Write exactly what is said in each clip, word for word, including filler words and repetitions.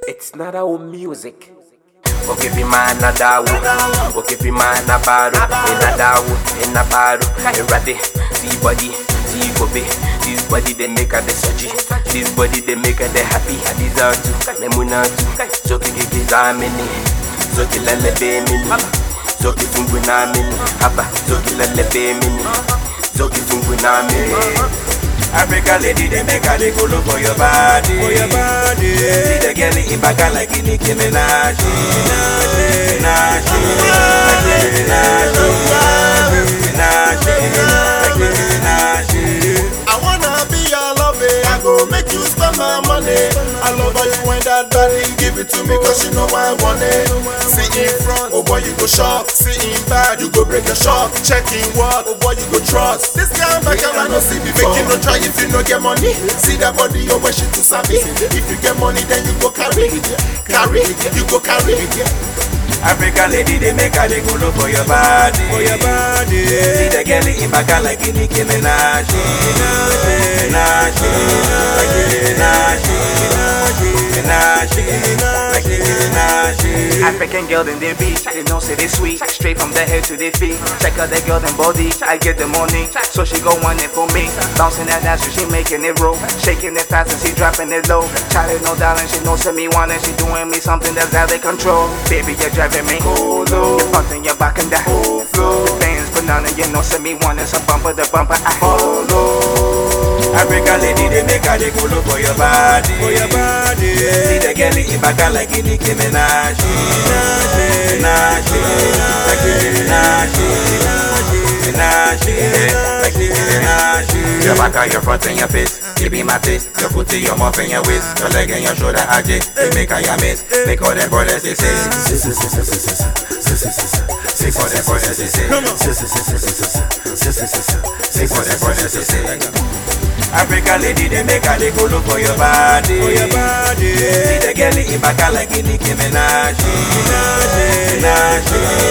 It's not our music. Okay, fi man na dawo. Okay, fi man na baro. In a dawo, in a baro. Erade, see body, see gobe. This body they make her the soji. This body they make her the happy. Adizatu, memunatu. Zoki kiki zamini. Zoki lele be mini. Zoki fungu na mini. Haba, zoki lele be mini. Zoki fungu na mini. Africa lady, they make her they go look for your body. For your body. See the girl in back like in Nicki Minaj. Minaj, Minaj, I wanna be your lover. I go make you spend my money. I love how you want that body. Give it to me cause you know I want it. See in front, oh boy you go shock. See in back, you go break a shock. Check in what, oh boy you go trust. This guy back I no see before. Make you no try if you no get money. See that body, oh boy she too sabi. If you get money then you go carry. Carry, you go carry. Africa lady, they make her they go look for your body. For your body. See the girl in back like in Nicki Minaj. Minaj, Minaj, Minaj, like Nicki Minaj. African girl in the beach, they know say they sweet. Straight from the head to the feet. Check out the girl in body, I get the money, so she go want it for me. Bouncing that ass, so she making it roll. Shaking it fast and she dropping it low. Charlie no darling, she knows to me wanting. She doing me something that's out of control. Baby, you're driving me cold-o. You're punching your back in the whole flow. The bands banana, you know to me wanting some bumper to bumper. I follow. African lady, they make her they go look for your body. For your body. See the girl in back like in Nicki Minaj. Minaj, Minaj, like Nicki Minaj. Minaj, like Nicki Minaj. Your back on your front and your face. You be my taste. Your foot to your mouth and your waist. Your leg and your shoulder adjust. They make her your miss. Make all them brothers they say. Say for them brothers they say. Say for them brothers they say. Africa lady, they make her they go look for your body. For your body. See the girl in back like in Nicki Minaj. Minaj, Minaj,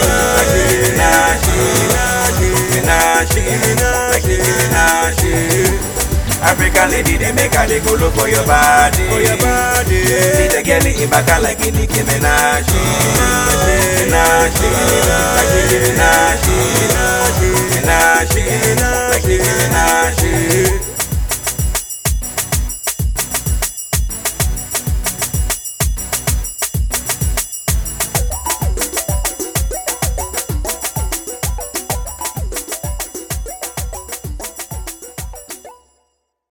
Minaj, like Nicki Minaj. African lady, they make her they go look for your body. For your body. See the girl in back like in Nicki Minaj. Minaj, like Nicki Minaj. Minaj, like Nicki Minaj.